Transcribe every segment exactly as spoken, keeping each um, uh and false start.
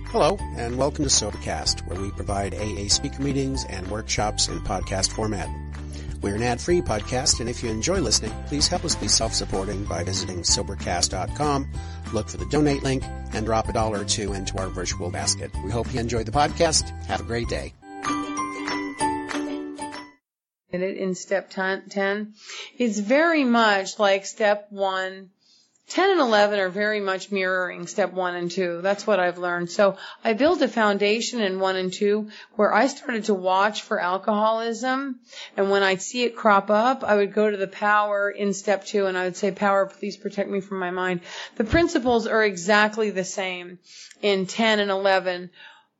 Hello, and welcome to SoberCast, where we provide A A speaker meetings and workshops in podcast format. We're an ad-free podcast, and if you enjoy listening, please help us be self-supporting by visiting Sobercast dot com, look for the donate link, and drop a dollar or two into our virtual basket. We hope you enjoy the podcast. Have a great day. In step ten, it's very much like step one. ten and eleven are very much mirroring step one and two. That's what I've learned. So I built a foundation in one and two where I started to watch for alcoholism. And when I'd see it crop up, I would go to the power in step two and I would say, power, please protect me from my mind. The principles are exactly the same in ten and eleven.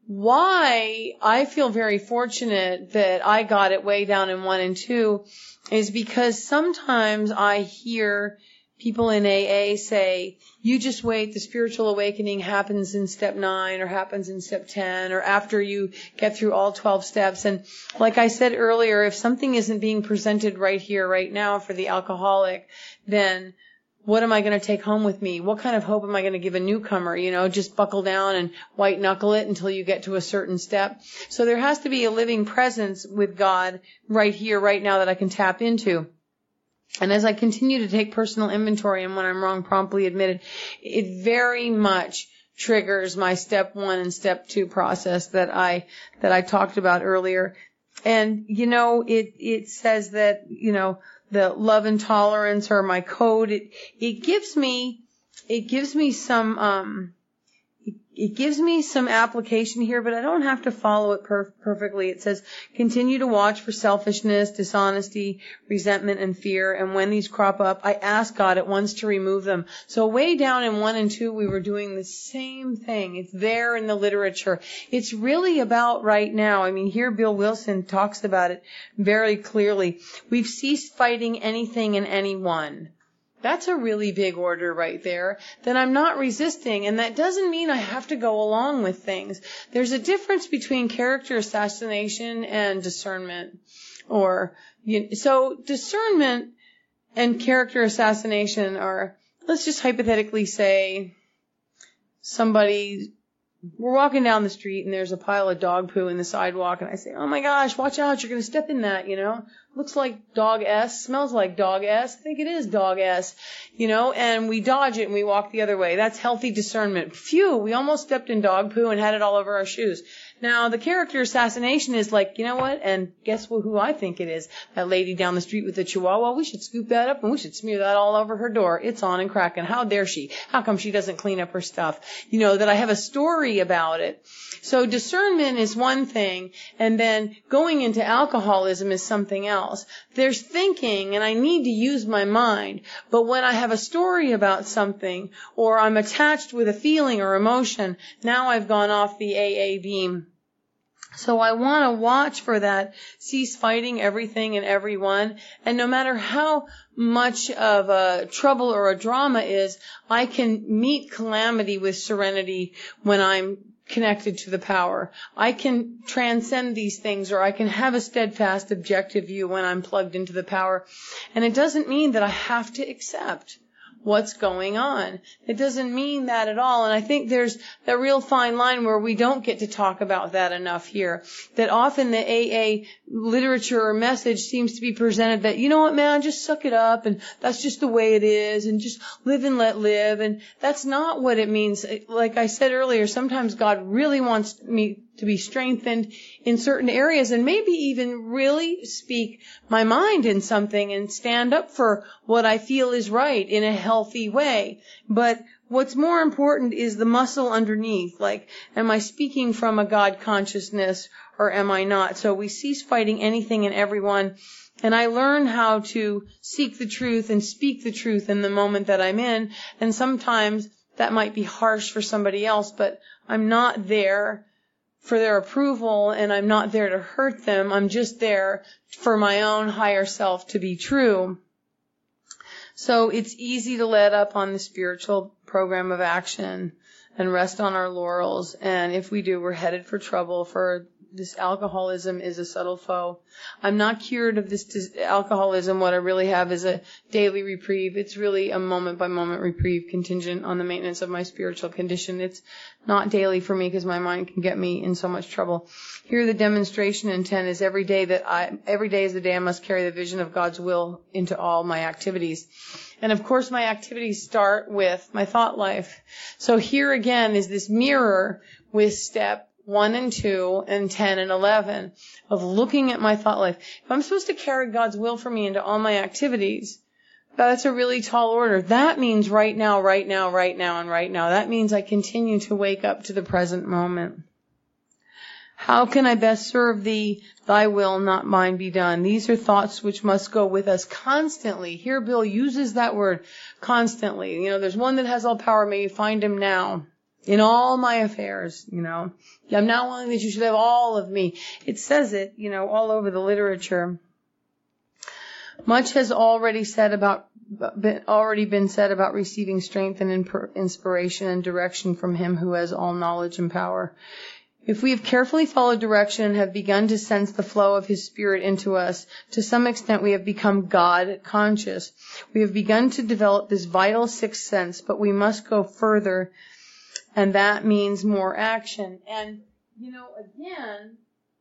Why I feel very fortunate that I got it way down in one and two is because sometimes I hear people in A A say, you just wait, the spiritual awakening happens in step nine or happens in step ten or after you get through all twelve steps. And like I said earlier, if something isn't being presented right here, right now for the alcoholic, then what am I going to take home with me? What kind of hope am I going to give a newcomer? You know, just buckle down and white knuckle it until you get to a certain step. So there has to be a living presence with God right here, right now that I can tap into. And as I continue to take personal inventory and when I'm wrong, promptly admit it, it very much triggers my step one and step two process that I, that I talked about earlier. And, you know, it, it says that, you know, the love and tolerance are my code. It, it gives me, it gives me some, um, it, it gives me some application here, but I don't have to follow it per- perfectly. It says, continue to watch for selfishness, dishonesty, resentment, and fear. And when these crop up, I ask God at once to remove them. So way down in one and two, we were doing the same thing. It's there in the literature. It's really about right now. I mean, here Bill Wilson talks about it very clearly. We've ceased fighting anything and anyone. That's a really big order right there. Then I'm not resisting, and that doesn't mean I have to go along with things. There's a difference between character assassination and discernment. Or, you, so discernment and character assassination are, let's just hypothetically say somebody, we're walking down the street and there's a pile of dog poo in the sidewalk and I say, oh my gosh, watch out, you're going to step in that, you know. Looks like dog S, smells like dog S. I think it is dog S, you know, and we dodge it and we walk the other way. That's healthy discernment. Phew, we almost stepped in dog poo and had it all over our shoes. Now, the character assassination is like, you know what? And guess who I think it is? That lady down the street with the chihuahua. We should scoop that up and we should smear that all over her door. It's on and cracking. How dare she? How come she doesn't clean up her stuff? You know, that I have a story about it. So discernment is one thing, and then going into alcoholism is something else. There's thinking, and I need to use my mind, but when I have a story about something, or I'm attached with a feeling or emotion, now I've gone off the A A beam. So I want to watch for that, cease fighting everything and everyone, and no matter how much of a trouble or a drama is, I can meet calamity with serenity when I'm connected to the power. I can transcend these things, or I can have a steadfast objective view when I'm plugged into the power. And it doesn't mean that I have to accept what's going on. It doesn't mean that at all. And I think there's a real fine line where we don't get to talk about that enough here. That often the A A literature or message seems to be presented that, you know what, man, just suck it up and that's just the way it is and just live and let live. And that's not what it means. Like I said earlier, sometimes God really wants me to be strengthened in certain areas and maybe even really speak my mind in something and stand up for what I feel is right in a healthy way. But what's more important is the muscle underneath. Like, am I speaking from a God consciousness or am I not? So we cease fighting anything and everyone. And I learn how to seek the truth and speak the truth in the moment that I'm in. And sometimes that might be harsh for somebody else, but I'm not there for their approval and I'm not there to hurt them. I'm just there for my own higher self to be true. So it's easy to let up on the spiritual program of action and rest on our laurels. And if we do, we're headed for trouble for this alcoholism is a subtle foe. I'm not cured of this dis- alcoholism. What I really have is a daily reprieve. It's really a moment-by-moment reprieve contingent on the maintenance of my spiritual condition. It's not daily for me because my mind can get me in so much trouble. Here, the demonstration intent is every day that I, every day is the day I must carry the vision of God's will into all my activities. And of course, my activities start with my thought life. So here again is this mirror with step one and two and ten and eleven of looking at my thought life. If I'm supposed to carry God's will for me into all my activities, that's a really tall order. That means right now, right now, right now, and right now. That means I continue to wake up to the present moment. How can I best serve thee? Thy will, not mine, be done. These are thoughts which must go with us constantly. Here, Bill uses that word constantly. You know, there's one that has all power. May you find him now in all my affairs. You know, I'm not willing that you should have all of me. It says it, you know, all over the literature. Much has already said about, been, already been said about receiving strength and inspiration and direction from him who has all knowledge and power. If we have carefully followed direction and have begun to sense the flow of his spirit into us, to some extent we have become God conscious. We have begun to develop this vital sixth sense, but we must go further, and that means more action. And, you know, again,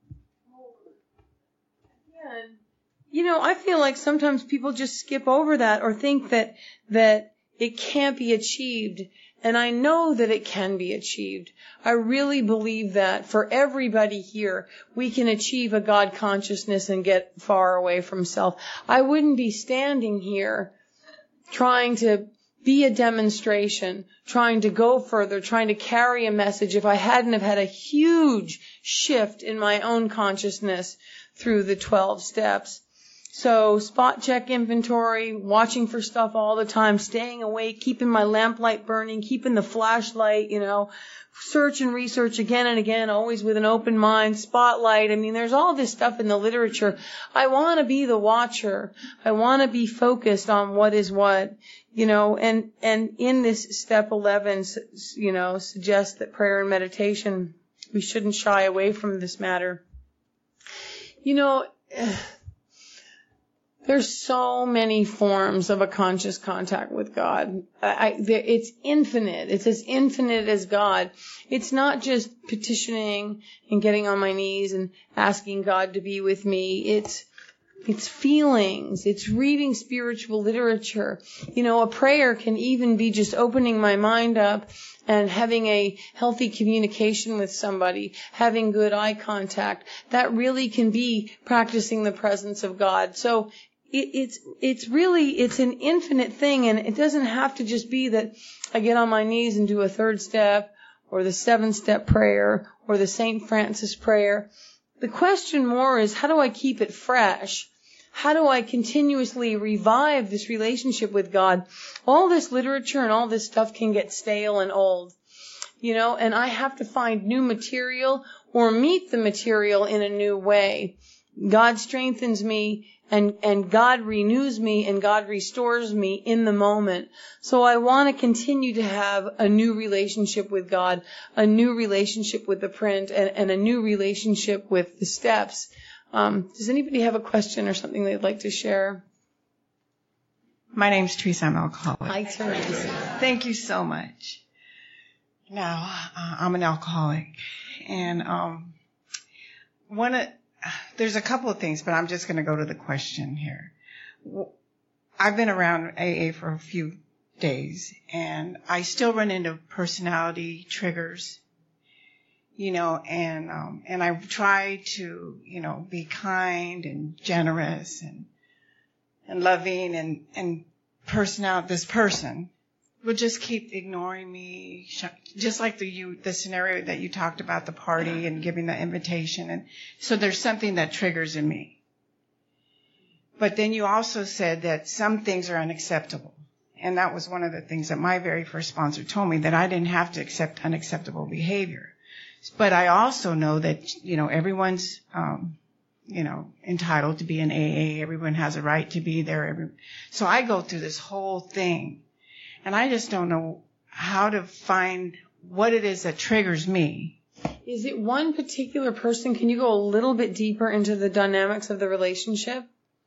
again, you know, I feel like sometimes people just skip over that or think that, that it can't be achieved. And I know that it can be achieved. I really believe that for everybody here, we can achieve a God consciousness and get far away from self. I wouldn't be standing here trying to be a demonstration, trying to go further, trying to carry a message if I hadn't have had a huge shift in my own consciousness through the twelve steps. So spot check inventory, watching for stuff all the time, staying awake, keeping my lamplight burning, keeping the flashlight, you know, search and research again and again, always with an open mind, spotlight. I mean, there's all this stuff in the literature. I want to be the watcher. I want to be focused on what is what, you know, and, and in this step eleven, you know, suggests that prayer and meditation, we shouldn't shy away from this matter. You know, there's so many forms of a conscious contact with God. I, it's infinite. It's as infinite as God. It's not just petitioning and getting on my knees and asking God to be with me. It's it's feelings. It's reading spiritual literature. You know, a prayer can even be just opening my mind up and having a healthy communication with somebody, having good eye contact. That really can be practicing the presence of God. So It, it's, it's really, it's an infinite thing, and it doesn't have to just be that I get on my knees and do a third step or the seven step prayer or the Saint Francis prayer. The question more is, how do I keep it fresh? How do I continuously revive this relationship with God? All this literature and all this stuff can get stale and old, you know, and I have to find new material or meet the material in a new way. God strengthens me. And, and God renews me and God restores me in the moment. So I want to continue to have a new relationship with God, a new relationship with the print, and, and a new relationship with the steps. Um, does anybody have a question or something they'd like to share? My name's Teresa. I'm an alcoholic. Hi, Teresa. Thank you so much. Now, uh, I'm an alcoholic. And um, one of... There's a couple of things, but I'm just going to go to the question here. I've been around A A for a few days, and I still run into personality triggers, you know, and um, and I try to, you know, be kind and generous and and loving, and and personal. This person will just keep ignoring me, just like the you the scenario that you talked about, the party and giving the invitation. And so there's something that triggers in me. But then you also said that some things are unacceptable. And that was one of the things that my very first sponsor told me, that I didn't have to accept unacceptable behavior. But I also know that, you know, everyone's, um, you know, entitled to be in A A. Everyone has a right to be there. Every, so I go through this whole thing. And I just don't know how to find what it is that triggers me. Is it one particular person? Can you go a little bit deeper into the dynamics of the relationship?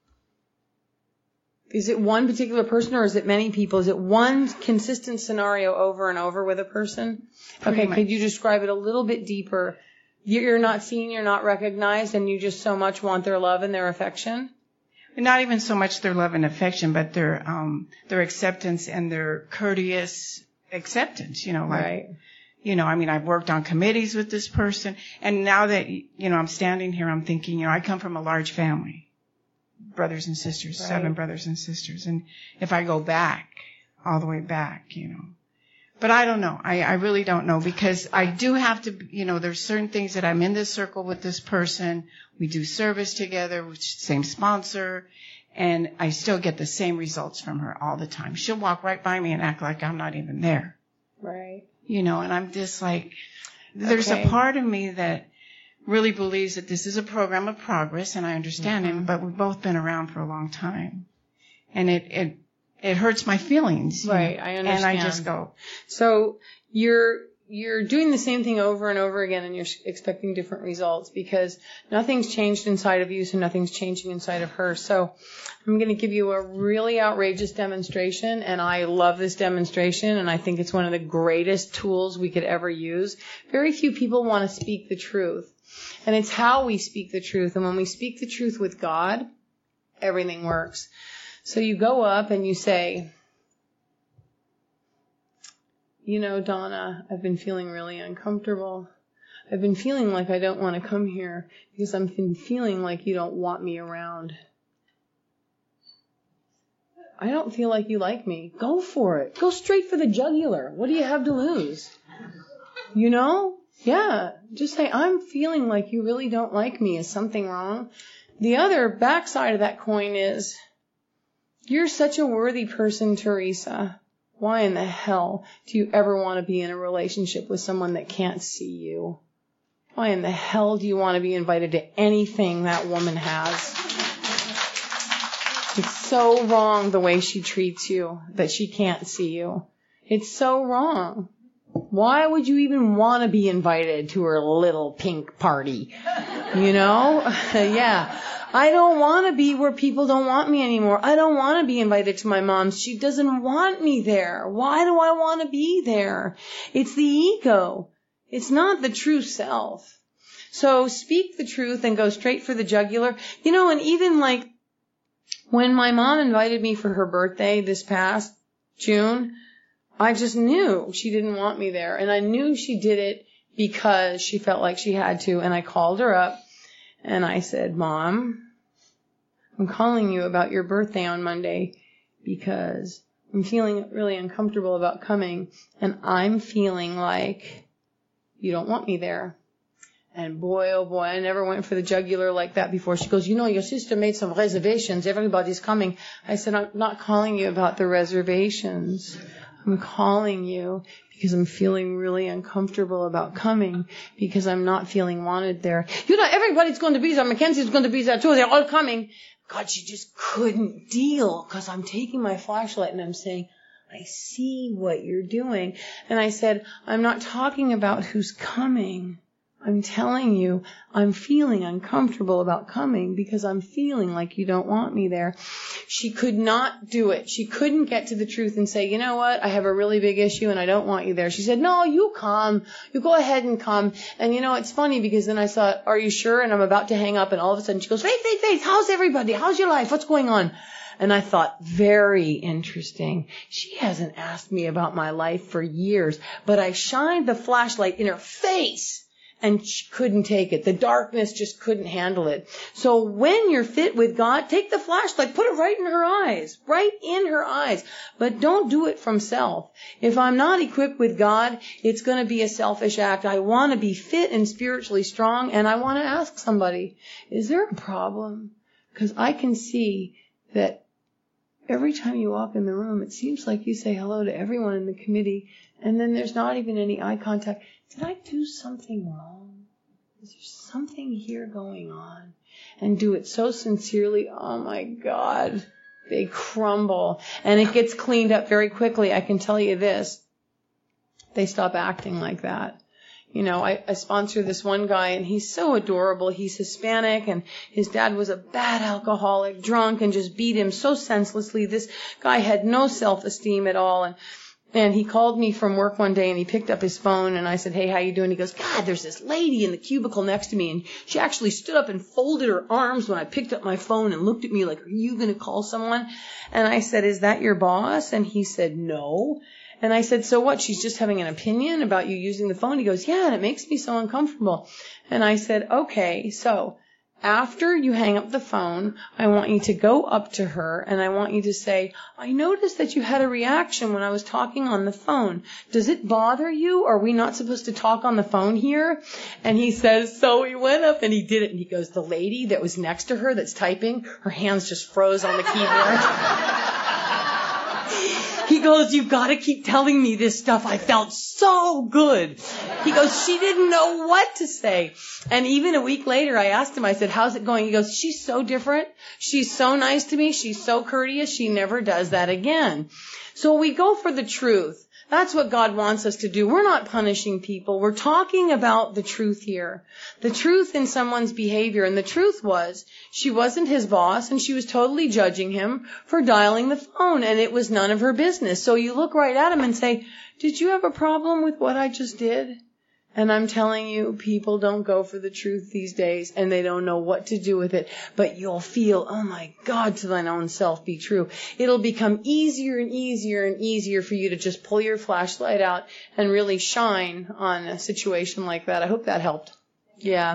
Is it one particular person or is it many people? Is it one consistent scenario over and over with a person? Pretty okay, much. could you describe it a little bit deeper? You're not seen, you're not recognized, and you just so much want their love and their affection? Not even so much their love and affection, but their um their acceptance and their courteous acceptance, you know, like, Right. you know, I mean, I've worked on committees with this person, and now that, you know, I'm standing here, I'm thinking, you know, I come from a large family, brothers and sisters, Right. seven brothers and sisters, and if I go back, all the way back, you know, but I don't know, I, I really don't know, because I do have to, you know, there's certain things that I'm in this circle with this person, we do service together, which same sponsor, and I still get the same results from her all the time. She'll walk right by me and act like I'm not even there. Right. You know, and I'm just like, there's Okay. a part of me that really believes that this is a program of progress, and I understand Mm-hmm. it, but we've both been around for a long time. And it, it, it hurts my feelings. you Right, know, I And I understand. just go, So you're you're doing the same thing over and over again, and you're expecting different results because nothing's changed inside of you, so nothing's changing inside of her. So I'm going to give you a really outrageous demonstration, and I love this demonstration, and I think it's one of the greatest tools we could ever use. Very few people want to speak the truth, and it's how we speak the truth. And when we speak the truth with God, everything works. So you go up and you say, you know, Donna, I've been feeling really uncomfortable. I've been feeling like I don't want to come here because I've been feeling like you don't want me around. I don't feel like you like me. Go for it. Go straight for the jugular. What do you have to lose? You know? Yeah. Just say, I'm feeling like you really don't like me. Is something wrong? The other backside of that coin is, you're such a worthy person, Teresa. Why in the hell do you ever want to be in a relationship with someone that can't see you? Why in the hell do you want to be invited to anything that woman has? It's so wrong the way she treats you, that she can't see you. It's so wrong. Why would you even want to be invited to her little pink party? You know? Yeah. I don't want to be where people don't want me anymore. I don't want to be invited to my mom's. She doesn't want me there. Why do I want to be there? It's the ego. It's not the true self. So speak the truth and go straight for the jugular. You know, and even like when my mom invited me for her birthday this past June, I just knew she didn't want me there. And I knew she did it because she felt like she had to. And I called her up. And I said, Mom, I'm calling you about your birthday on Monday because I'm feeling really uncomfortable about coming, and I'm feeling like you don't want me there. And boy, oh boy, I never went for the jugular like that before. She goes, you know, your sister made some reservations. Everybody's coming. I said, I'm not calling you about the reservations. I'm calling you because I'm feeling really uncomfortable about coming because I'm not feeling wanted there. You know, everybody's going to be there. Mackenzie's going to be there too. They're all coming. God, she just couldn't deal because I'm taking my flashlight and I'm saying, I see what you're doing. And I said, I'm not talking about who's coming. I'm telling you, I'm feeling uncomfortable about coming because I'm feeling like you don't want me there. She could not do it. She couldn't get to the truth and say, you know what, I have a really big issue and I don't want you there. She said, no, you come. You go ahead and come. And you know, it's funny because then I thought, are you sure? And I'm about to hang up and all of a sudden she goes, Faith, Faith, Faith, how's everybody? How's your life? What's going on? And I thought, very interesting. She hasn't asked me about my life for years, but I shined the flashlight in her face. And she couldn't take it. The darkness just couldn't handle it. So when you're fit with God, take the flashlight, put it right in her eyes, right in her eyes. But don't do it from self. If I'm not equipped with God, it's going to be a selfish act. I want to be fit and spiritually strong, and I want to ask somebody, is there a problem? Because I can see that every time you walk in the room, it seems like you say hello to everyone in the committee, and then there's not even any eye contact. Did I do something wrong? Is there something here going on? And do it so sincerely, oh my God, they crumble. And it gets cleaned up very quickly. I can tell you this. They stop acting like that. You know, I, I sponsor this one guy, and he's so adorable. He's Hispanic, and his dad was a bad alcoholic, drunk, and just beat him so senselessly. This guy had no self-esteem at all, and And he called me from work one day, and he picked up his phone, and I said, hey, how you doing? He goes, God, there's this lady in the cubicle next to me, and she actually stood up and folded her arms when I picked up my phone and looked at me like, are you going to call someone? And I said, is that your boss? And he said, no. And I said, so what? She's just having an opinion about you using the phone? He goes, yeah, and it makes me so uncomfortable. And I said, okay, so after you hang up the phone, I want you to go up to her and I want you to say, I noticed that you had a reaction when I was talking on the phone. Does it bother you? Are we not supposed to talk on the phone here? And he says, so he went up and he did it. And he goes, the lady that was next to her that's typing, her hands just froze on the keyboard. He goes, you've got to keep telling me this stuff. I felt so good. He goes, she didn't know what to say. And even a week later, I asked him, I said, how's it going? He goes, she's so different. She's so nice to me. She's so courteous. She never does that again. So we go for the truth. That's what God wants us to do. We're not punishing people. We're talking about the truth here. The truth in someone's behavior. And the truth was, she wasn't his boss, and she was totally judging him for dialing the phone, and it was none of her business. So you look right at him and say, did you have a problem with what I just did? And I'm telling you, people don't go for the truth these days, and they don't know what to do with it. But you'll feel, oh my God, to thine own self be true. It'll become easier and easier and easier for you to just pull your flashlight out and really shine on a situation like that. I hope that helped. Yeah.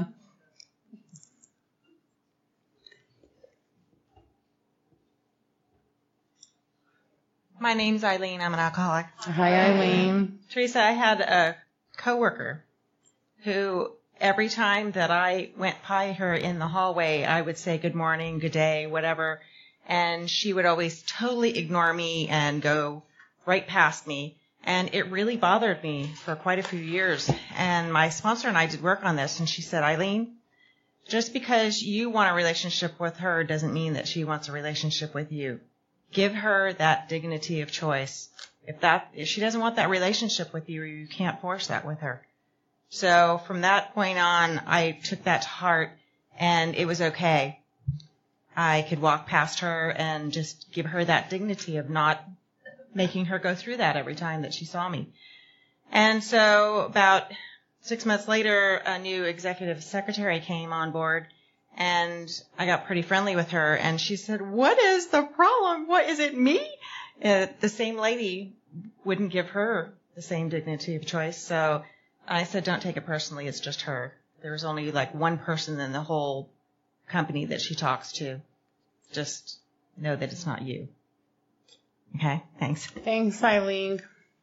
My name's Eileen. I'm an alcoholic. Hi, Eileen. Teresa, I had a coworker who every time that I went by her in the hallway, I would say good morning, good day, whatever, and she would always totally ignore me and go right past me. And it really bothered me for quite a few years. And my sponsor and I did work on this, and she said, Eileen, just because you want a relationship with her doesn't mean that she wants a relationship with you. Give her that dignity of choice. If that, if she doesn't want that relationship with you, you can't force that with her. So from that point on, I took that to heart, and it was okay. I could walk past her and just give her that dignity of not making her go through that every time that she saw me. And so about six months later, a new executive secretary came on board, and I got pretty friendly with her, and she said, what is the problem? What, is it me? Uh, the same lady wouldn't give her the same dignity of choice. So I said, don't take it personally. It's just her. There's only like one person in the whole company that she talks to. Just know that it's not you. Okay, thanks. Thanks, Eileen.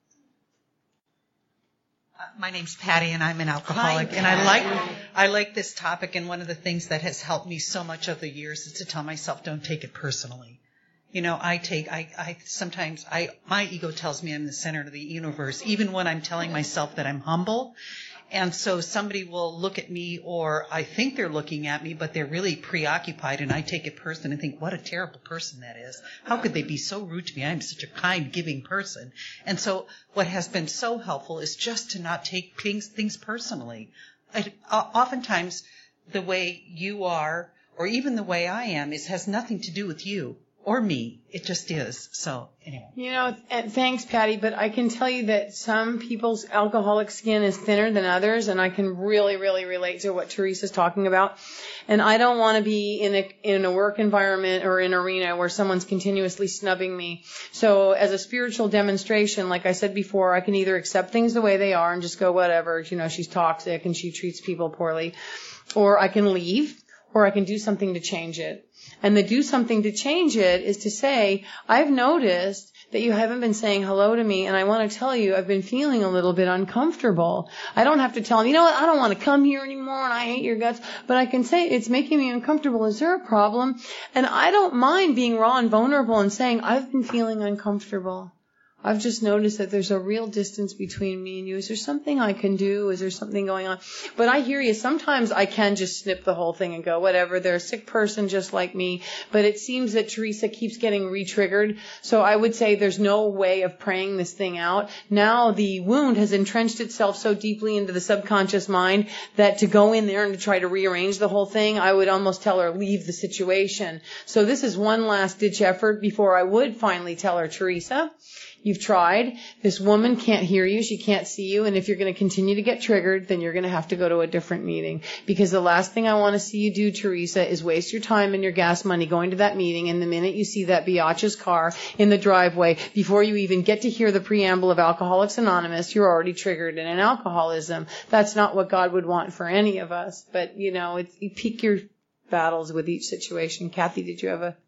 Uh, my name's Patty, and I'm an alcoholic. Hi, and I like I like this topic. And one of the things that has helped me so much over the years is to tell myself, don't take it personally. You know, I take, I, I sometimes, I, my ego tells me I'm the center of the universe, even when I'm telling myself that I'm humble. And so somebody will look at me, or I think they're looking at me, but they're really preoccupied, and I take it personally and think, what a terrible person that is. How could they be so rude to me? I'm such a kind, giving person. And so what has been so helpful is just to not take things, things personally. I, oftentimes the way you are, or even the way I am, is has nothing to do with you. Or me. It just is. So, anyway. You know, and thanks, Patty, but I can tell you that some people's alcoholic skin is thinner than others, and I can really, really relate to what Teresa's talking about. And I don't want to be in a in a work environment or an arena where someone's continuously snubbing me. So as a spiritual demonstration, like I said before, I can either accept things the way they are and just go, whatever, you know, she's toxic and she treats people poorly, or I can leave, or I can do something to change it. And the do something to change it is to say, I've noticed that you haven't been saying hello to me, and I want to tell you I've been feeling a little bit uncomfortable. I don't have to tell them, you know what, I don't want to come here anymore, and I hate your guts, but I can say it's making me uncomfortable. Is there a problem? And I don't mind being raw and vulnerable and saying, I've been feeling uncomfortable. I've just noticed that there's a real distance between me and you. Is there something I can do? Is there something going on? But I hear you. Sometimes I can just snip the whole thing and go, whatever. They're a sick person just like me. But it seems that Teresa keeps getting re-triggered. So I would say there's no way of praying this thing out. Now the wound has entrenched itself so deeply into the subconscious mind that to go in there and to try to rearrange the whole thing, I would almost tell her, leave the situation. So this is one last ditch effort before I would finally tell her, Teresa, you've tried. This woman can't hear you. She can't see you. And if you're going to continue to get triggered, then you're going to have to go to a different meeting. Because the last thing I want to see you do, Teresa, is waste your time and your gas money going to that meeting. And the minute you see that Biatch's car in the driveway, before you even get to hear the preamble of Alcoholics Anonymous, you're already triggered in an alcoholism. That's not what God would want for any of us. But, you know, it's, you pick your battles with each situation. Kathy, did you have a...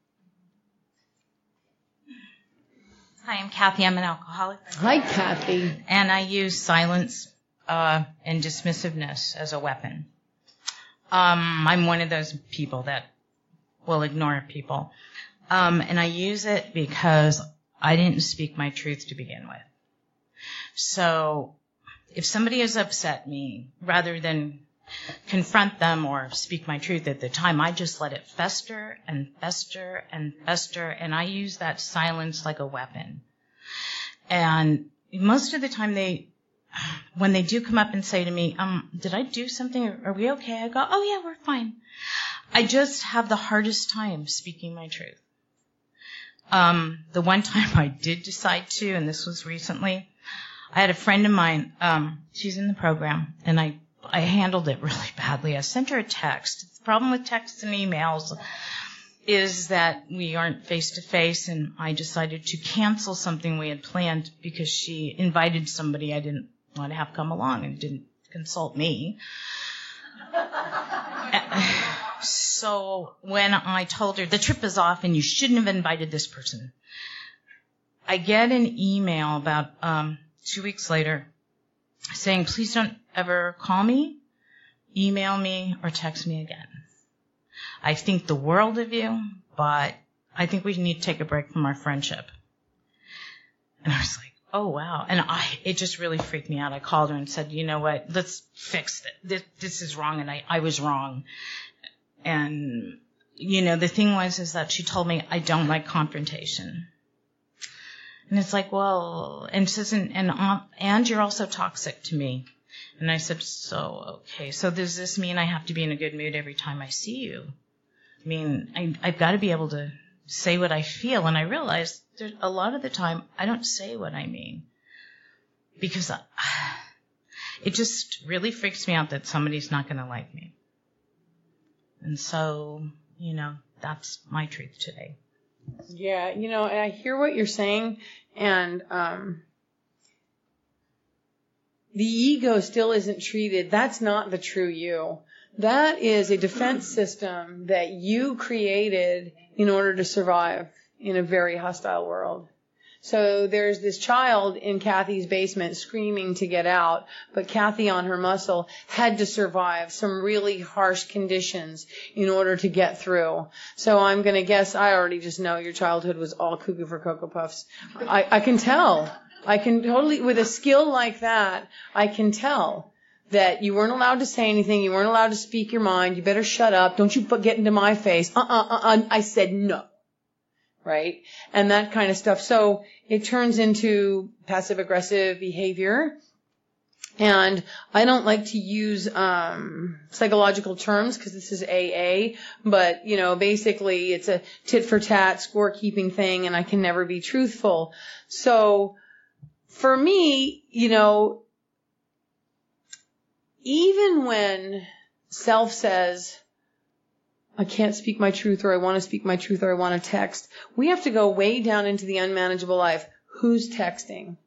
Hi, I'm Kathy. I'm an alcoholic. Hi, Kathy. And I use silence uh, and dismissiveness as a weapon. Um, I'm one of those people that will ignore people. Um, and I use it because I didn't speak my truth to begin with. So if somebody has upset me, rather than confront them or speak my truth at the time, I just let it fester and fester and fester, and I use that silence like a weapon. And most of the time they, when they do come up and say to me, um, did I do something? Are we okay? I go, oh yeah, we're fine. I just have the hardest time speaking my truth. Um, the one time I did decide to, and this was recently, I had a friend of mine, um, she's in the program, and I I handled it really badly. I sent her a text. The problem with texts and emails is that we aren't face-to-face, and I decided to cancel something we had planned because she invited somebody I didn't want to have come along and didn't consult me. So when I told her, the trip is off and you shouldn't have invited this person, I get an email about um, two weeks later saying, please don't ever call me, email me, or text me again. I think the world of you, but I think we need to take a break from our friendship. And I was like, oh, wow. And I, it just really freaked me out. I called her and said, you know what, let's fix it. This, this is wrong, and I, I was wrong. And, you know, the thing was is that she told me I don't like confrontation. And it's like, well, and says, and, and, and you're also toxic to me. And I said, so, okay, so does this mean I have to be in a good mood every time I see you? I mean, I, I've got to be able to say what I feel. And I realized that a lot of the time I don't say what I mean because I, it just really freaks me out that somebody's not going to like me. And so, you know, that's my truth today. Yeah, you know, and I hear what you're saying, and um, the ego still isn't treated. That's not the true you. That is a defense system that you created in order to survive in a very hostile world. So there's this child in Kathy's basement screaming to get out, but Kathy on her muscle had to survive some really harsh conditions in order to get through. So I'm going to guess, I already just know your childhood was all cuckoo for Cocoa Puffs. I, I can tell. I can totally, with a skill like that, I can tell that you weren't allowed to say anything, you weren't allowed to speak your mind, you better shut up, don't you get into my face. Uh-uh, uh-uh, I said no. Right? And that kind of stuff. So it turns into passive-aggressive behavior. And I don't like to use um psychological terms because this is A A, but, you know, basically it's a tit-for-tat scorekeeping thing, and I can never be truthful. So for me, you know, even when self says, I can't speak my truth, or I want to speak my truth, or I want to text, we have to go way down into the unmanageable life. Who's texting?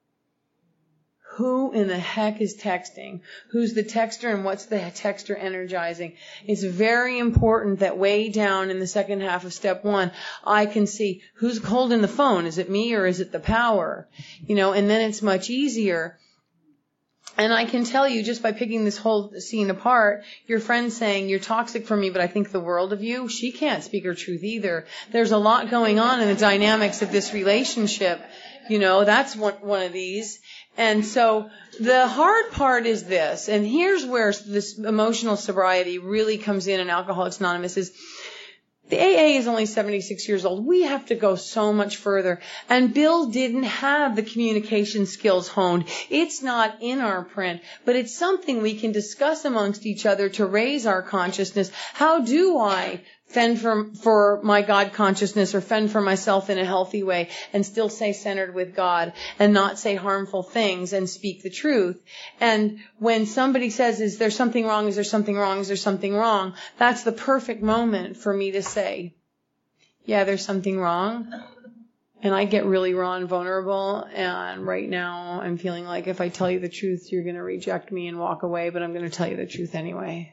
Who in the heck is texting? Who's the texter, and what's the texter energizing? It's very important that way down in the second half of step one, I can see who's holding the phone. Is it me or is it the power? You know, and then it's much easier. And I can tell you just by picking this whole scene apart, your friend saying, you're toxic for me, but I think the world of you, she can't speak her truth either. There's a lot going on in the dynamics of this relationship. You know, that's one, one of these. And so the hard part is this, and here's where this emotional sobriety really comes in in Alcoholics Anonymous is the A A is only seventy-six years old. We have to go so much further. And Bill didn't have the communication skills honed. It's not in our print, but it's something we can discuss amongst each other to raise our consciousness. How do I fend for, for my God consciousness or fend for myself in a healthy way and still stay centered with God and not say harmful things and speak the truth? And when somebody says, is there something wrong? Is there something wrong? Is there something wrong? That's the perfect moment for me to say, yeah, there's something wrong. And I get really raw and vulnerable. And right now I'm feeling like if I tell you the truth, you're going to reject me and walk away, but I'm going to tell you the truth anyway.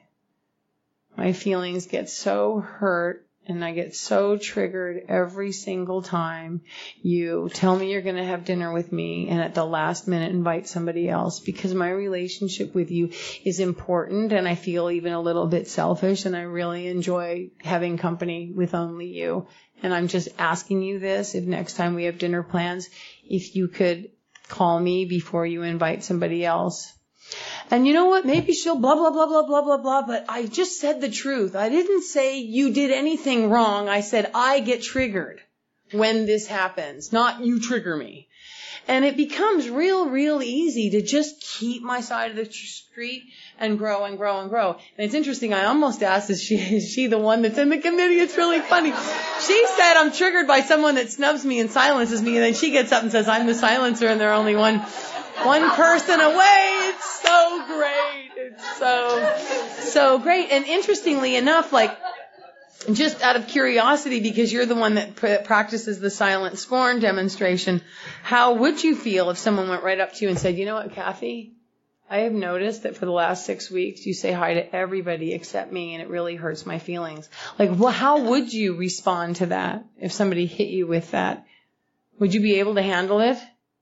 My feelings get so hurt and I get so triggered every single time you tell me you're going to have dinner with me and at the last minute invite somebody else, because my relationship with you is important and I feel even a little bit selfish and I really enjoy having company with only you. And I'm just asking you this, if next time we have dinner plans, if you could call me before you invite somebody else. And you know what? Maybe she'll blah, blah, blah, blah, blah, blah, blah, but I just said the truth. I didn't say you did anything wrong. I said I get triggered when this happens, not you trigger me. And it becomes real, real easy to just keep my side of the street and grow and grow and grow. And it's interesting. I almost asked, is she, is she the one that's in the committee? It's really funny. She said, I'm triggered by someone that snubs me and silences me. And then she gets up and says, I'm the silencer and they're only one, one person away. It's so great. It's so, so great. And interestingly enough, like, just out of curiosity, because you're the one that pr- practices the silent scorn demonstration, how would you feel if someone went right up to you and said, you know what, Kathy, I have noticed that for the last six weeks you say hi to everybody except me and it really hurts my feelings. Like, well, how would you respond to that if somebody hit you with that? Would you be able to handle it?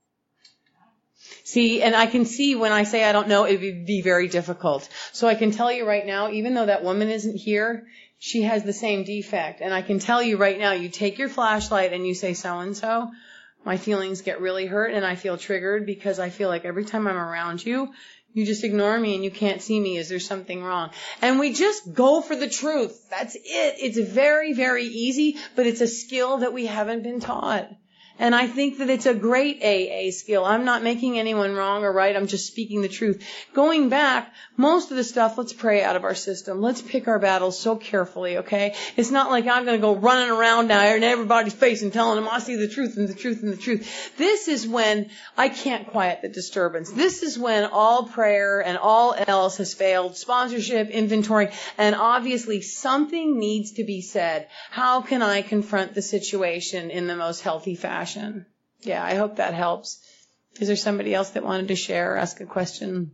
See, and I can see when I say I don't know, it would be very difficult. So I can tell you right now, even though that woman isn't here, she has the same defect. And I can tell you right now, you take your flashlight and you say so-and-so, my feelings get really hurt and I feel triggered because I feel like every time I'm around you, you just ignore me and you can't see me. Is there something wrong? And we just go for the truth. That's it. It's very, very easy, but it's a skill that we haven't been taught. And I think that it's a great A A skill. I'm not making anyone wrong or right. I'm just speaking the truth. Going back, most of the stuff, let's pray out of our system. Let's pick our battles so carefully, okay? It's not like I'm going to go running around now in everybody's face and telling them I see the truth and the truth and the truth. This is when I can't quiet the disturbance. This is when all prayer and all else has failed. Sponsorship, inventory, and obviously something needs to be said. How can I confront the situation in the most healthy fashion? Yeah, I hope that helps. Is there somebody else that wanted to share or ask a question?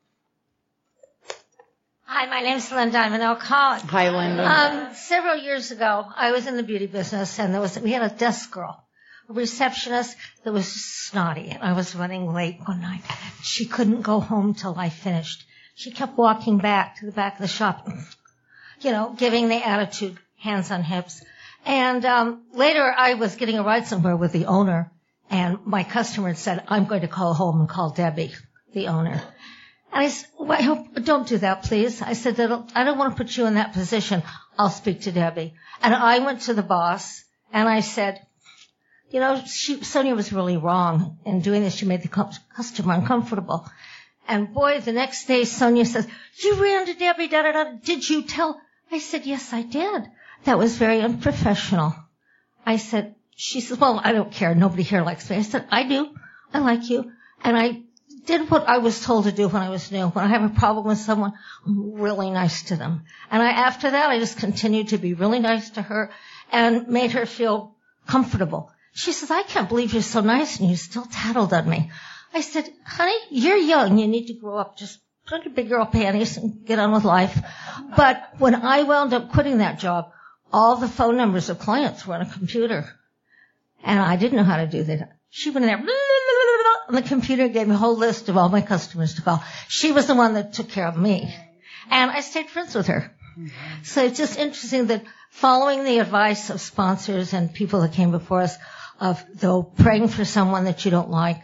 Hi, my name's Linda. I'm an alcoholic. Hi, Linda. Um, several years ago, I was in the beauty business, and there was we had a desk girl, a receptionist that was snotty, and I was running late one night. She couldn't go home till I finished. She kept walking back to the back of the shop, you know, giving the attitude, hands on hips. And um later I was getting a ride somewhere with the owner, and my customer had said, I'm going to call home and call Debbie, the owner. And I said, well, don't do that, please. I said, I don't want to put you in that position. I'll speak to Debbie. And I went to the boss, and I said, you know, she, Sonia was really wrong in doing this. She made the customer uncomfortable. And boy, the next day, Sonia says, you ran to Debbie, da-da-da. Did you tell? I said, yes, I did. That was very unprofessional. I said, she says, well, I don't care. Nobody here likes me. I said, I do. I like you. And I did what I was told to do when I was new. When I have a problem with someone, I'm really nice to them. And I, after that, I just continued to be really nice to her and made her feel comfortable. She says, I can't believe you're so nice and you still tattled on me. I said, honey, you're young. You need to grow up. Just put on your big girl panties and get on with life. But when I wound up quitting that job, all the phone numbers of clients were on a computer. And I didn't know how to do that. She went in there, blah, blah, blah, blah, and the computer gave me a whole list of all my customers to call. She was the one that took care of me. And I stayed friends with her. So it's just interesting that following the advice of sponsors and people that came before us, of, though, praying for someone that you don't like.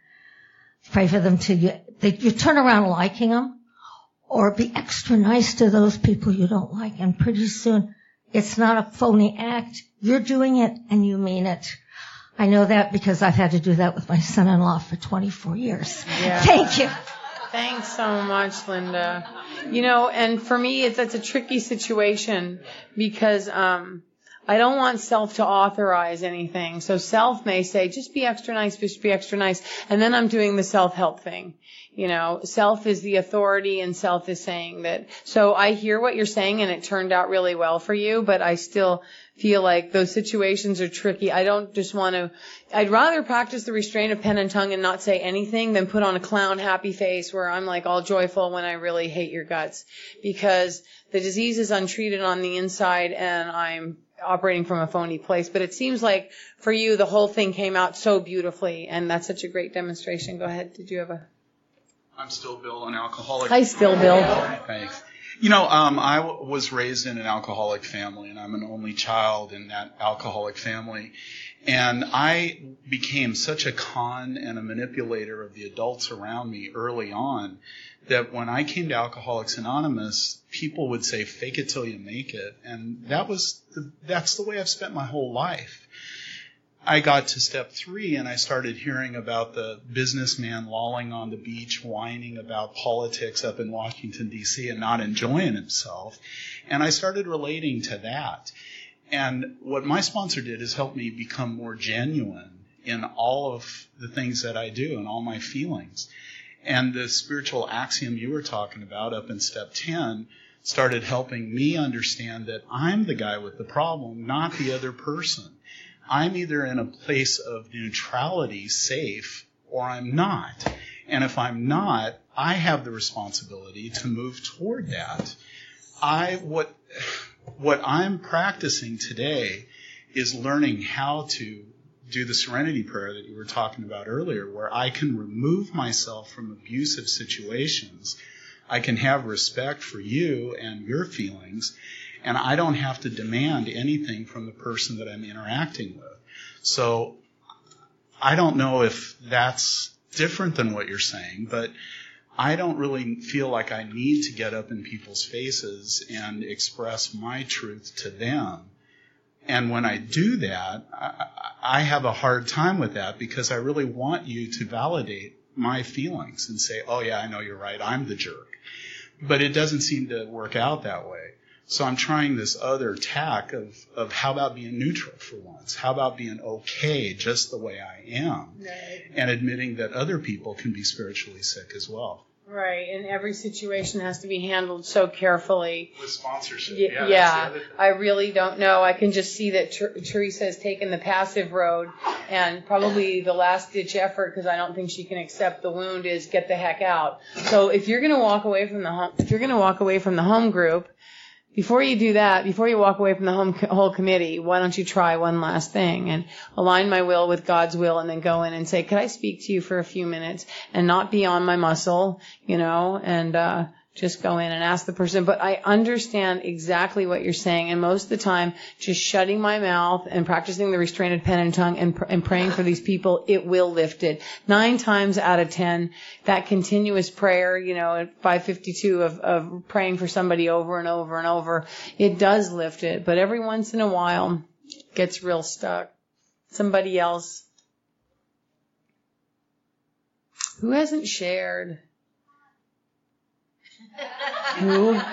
Pray for them till you, they, you turn around liking them, or be extra nice to those people you don't like. And pretty soon, it's not a phony act. You're doing it and you mean it. I know that because I've had to do that with my son-in-law for twenty-four years. Yeah. Thank you. Thanks so much, Linda. You know, and for me, it's, it's a tricky situation because, um, I don't want self to authorize anything. So self may say, just be extra nice, just be extra nice. And then I'm doing the self-help thing. You know, self is the authority and self is saying that. So I hear what you're saying and it turned out really well for you, but I still feel like those situations are tricky. I don't just want to, I'd rather practice the restraint of pen and tongue and not say anything than put on a clown happy face where I'm like all joyful when I really hate your guts, because the disease is untreated on the inside and I'm operating from a phony place. But it seems like for you, the whole thing came out so beautifully, and that's such a great demonstration. Go ahead. Did you have a... I'm still Bill, an alcoholic. Hi, still Bill. Thanks. You know, um, I w- was raised in an alcoholic family, and I'm an only child in that alcoholic family. And I became such a con and a manipulator of the adults around me early on that when I came to Alcoholics Anonymous, people would say, fake it till you make it. And that was the, that's the way I've spent my whole life. I got to step three and I started hearing about the businessman lolling on the beach, whining about politics up in Washington, D C, and not enjoying himself. And I started relating to that. And what my sponsor did is help me become more genuine in all of the things that I do and all my feelings. And the spiritual axiom you were talking about up in step ten started helping me understand that I'm the guy with the problem, not the other person. I'm either in a place of neutrality, safe, or I'm not. And if I'm not, I have the responsibility to move toward that. I what what I'm practicing today is learning how to do the serenity prayer that you were talking about earlier, where I can remove myself from abusive situations. I can have respect for you and your feelings, and I don't have to demand anything from the person that I'm interacting with. So I don't know if that's different than what you're saying, but I don't really feel like I need to get up in people's faces and express my truth to them. And when I do that, I, I have a hard time with that because I really want you to validate my feelings and say, oh, yeah, I know you're right, I'm the jerk. But it doesn't seem to work out that way. So I'm trying this other tack of, of how about being neutral for once? How about being okay just the way I am? Right. And admitting that other people can be spiritually sick as well. Right, and every situation has to be handled so carefully. With sponsorship. Y- yeah. yeah I really don't know. I can just see that Ter- Teresa has taken the passive road, and probably the last ditch effort, because I don't think she can accept the wound, is get the heck out. So if you're going to walk away from the home, if you're going to walk away from the home group, before you do that, before you walk away from the home, whole committee, why don't you try one last thing and align my will with God's will, and then go in and say, could I speak to you for a few minutes, and not be on my muscle, you know, and uh just go in and ask the person. But I understand exactly what you're saying, and most of the time, just shutting my mouth and practicing the restrained pen and tongue and, pr- and praying for these people, it will lift it. Nine times out of ten, that continuous prayer, you know, at five fifty-two of, of praying for somebody over and over and over, it does lift it. But every once in a while, it gets real stuck. Somebody else. Who hasn't shared? Who? Thank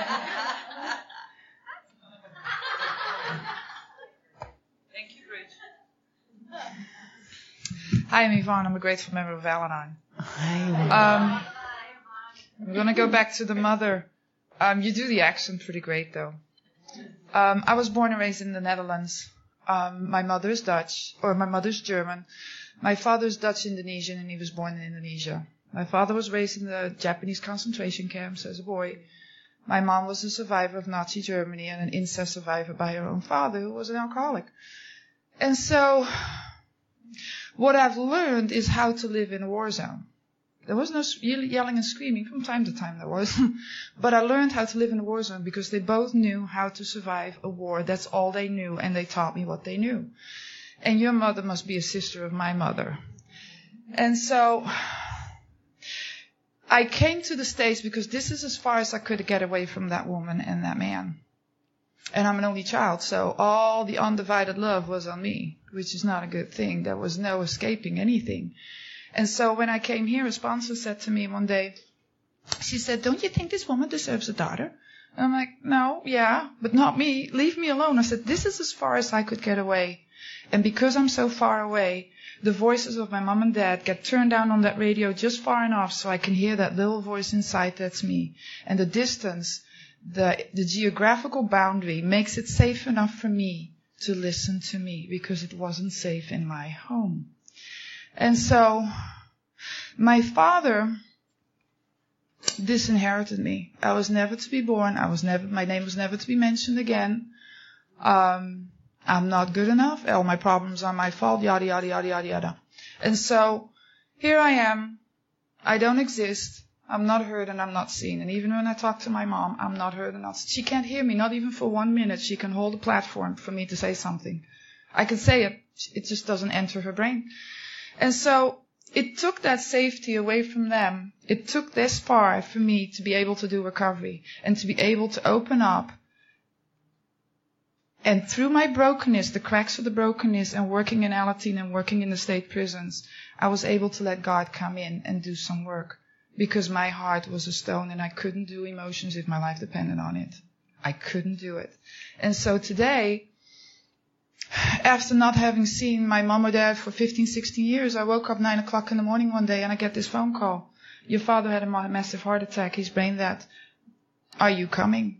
you, Rich. Hi, I'm Yvonne. I'm a grateful member of Al-Anon. Hi. Um, we're going to go back to the mother. Um, you do the accent pretty great, though. Um, I was born and raised in the Netherlands. Um, my mother's Dutch, or my mother's German. My father's Dutch Indonesian, and he was born in Indonesia. My father was raised in the Japanese concentration camps as a boy. My mom was a survivor of Nazi Germany and an incest survivor by her own father, who was an alcoholic. And so, what I've learned is how to live in a war zone. There was no yelling and screaming. From time to time there was. But I learned how to live in a war zone because they both knew how to survive a war. That's all they knew, and they taught me what they knew. and your mother must be a sister of my mother. And so I came to the States because this is as far as I could get away from that woman and that man. And I'm an only child, so all the undivided love was on me, which is not a good thing. There was no escaping anything. And so when I came here, a sponsor said to me one day, she said, don't you think this woman deserves a daughter? And I'm like, no, yeah, but not me. Leave me alone. I said, this is as far as I could get away. And because I'm so far away, the voices of my mom and dad get turned down on that radio just far enough so I can hear that little voice inside that's me. And the distance, the, the geographical boundary makes it safe enough for me to listen to me because it wasn't safe in my home. And so my father disinherited me. I was never to be born. I was never, my name was never to be mentioned again. Um, I'm not good enough. All my problems are my fault, yada, yada, yada, yada, yada. And so here I am. I don't exist. I'm not heard and I'm not seen. And even when I talk to my mom, I'm not heard and not seen. She can't hear me, not even for one minute. She can hold a platform for me to say something. I can say it. It just doesn't enter her brain. And so it took that safety away from them. It took this far for me to be able to do recovery and to be able to open up. And through my brokenness, the cracks of the brokenness, and working in Alateen and working in the state prisons, I was able to let God come in and do some work because my heart was a stone and I couldn't do emotions if my life depended on it. I couldn't do it. And so today, after not having seen my mom or dad for fifteen, sixteen years, I woke up nine o'clock in the morning one day and I get this phone call. Your father had a massive heart attack. He's brain dead. Are you coming?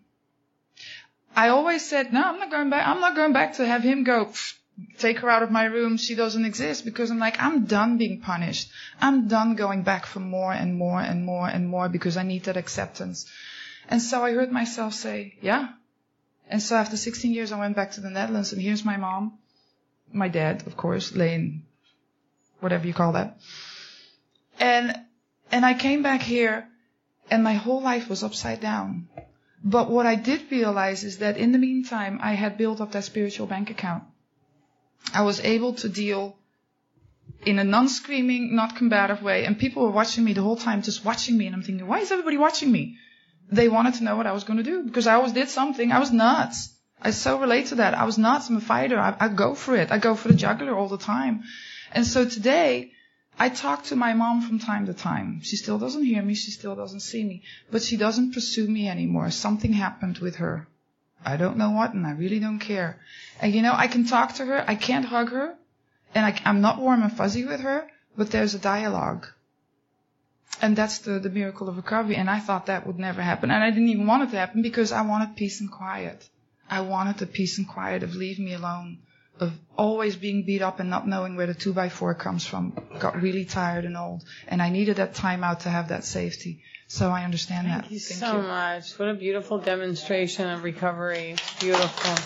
I always said, no, I'm not going back. I'm not going back to have him go, take her out of my room. She doesn't exist, because I'm like, I'm done being punished. I'm done going back for more and more and more and more because I need that acceptance. And so I heard myself say, yeah. And so after sixteen years, I went back to the Netherlands, and here's my mom, my dad, of course, laying, whatever you call that. And, and I came back here, and my whole life was upside down. But what I did realize is that in the meantime, I had built up that spiritual bank account. I was able to deal in a non-screaming, not combative way. And people were watching me the whole time, just watching me. And I'm thinking, why is everybody watching me? They wanted to know what I was going to do because I always did something. I was nuts. I so relate to that. I was nuts. I'm a fighter. I, I go for it. I go for the jugular all the time. And so today, I talk to my mom from time to time. She still doesn't hear me. She still doesn't see me. But she doesn't pursue me anymore. Something happened with her. I don't know what, and I really don't care. And, you know, I can talk to her. I can't hug her. And I, I'm not warm and fuzzy with her. But there's a dialogue. And that's the, the miracle of recovery. And I thought that would never happen. And I didn't even want it to happen because I wanted peace and quiet. I wanted the peace and quiet of leave me alone. Of always being beat up and not knowing where the two by four comes from. Got really tired and old. And I needed that time out to have that safety. So I understand Thank that. You Thank so you so much. What a beautiful demonstration of recovery. It's beautiful.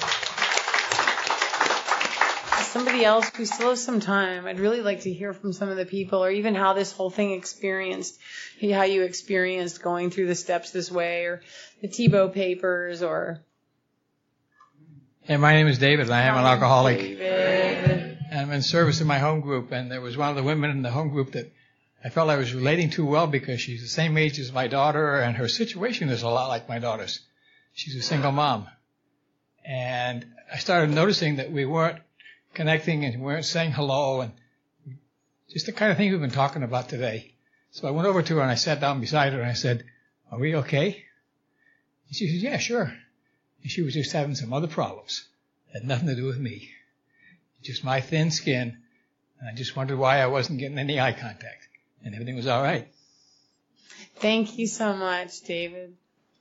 Somebody else, we still have some time. I'd really like to hear from some of the people, or even how this whole thing experienced, how you experienced going through the steps this way, or the Tebow papers, or... Hey, my name is David, and I am an alcoholic. David. And I'm in service in my home group, and there was one of the women in the home group that I felt I was relating to well because she's the same age as my daughter, and her situation is a lot like my daughter's. She's a single mom. And I started noticing that we weren't connecting and we weren't saying hello, and just the kind of thing we've been talking about today. So I went over to her and I sat down beside her and I said, "Are we okay?" And she said, "Yeah, sure." And she was just having some other problems. It had nothing to do with me. Just my thin skin. And I just wondered why I wasn't getting any eye contact. And everything was all right. Thank you so much, David.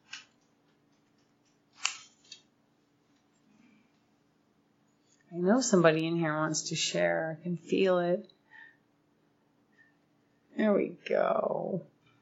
I know somebody in here wants to share. I can feel it. There we go.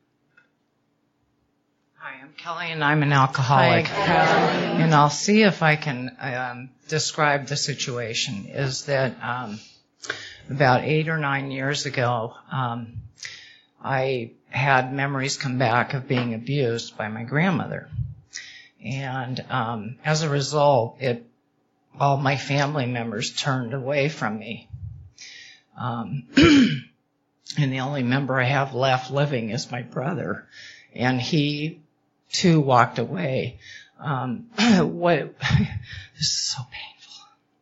Hi, I'm Kelly, and I'm an alcoholic. Hi, Kelly. And I'll see if I can um, describe the situation. Is that um, about eight or nine years ago, um, I had memories come back of being abused by my grandmother. And um, as a result, it all my family members turned away from me. Um, and the only member I have left living is my brother. And he, too, walked away. Um, what, this is so painful,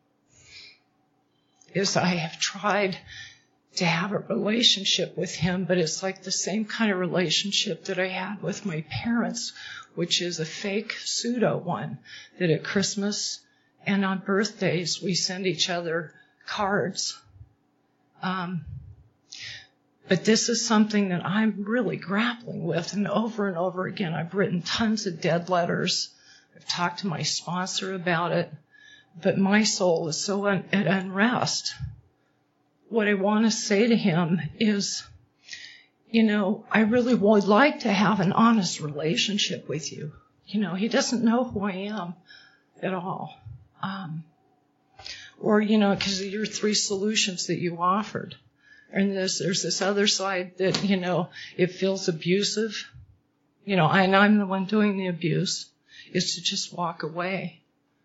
is I have tried to have a relationship with him, but it's like the same kind of relationship that I had with my parents, which is a fake pseudo one, that at Christmas and on birthdays we send each other cards. Um, but this is something that I'm really grappling with, and over and over again I've written tons of dead letters. I've talked to my sponsor about it, but my soul is so un- at unrest. What I want to say to him is, you know, I really would like to have an honest relationship with you. You know, he doesn't know who I am at all. Um, or, you know, because of your three solutions that you offered. And there's, there's this other side that, you know, it feels abusive. You know, and I'm the one doing the abuse, is to just walk away.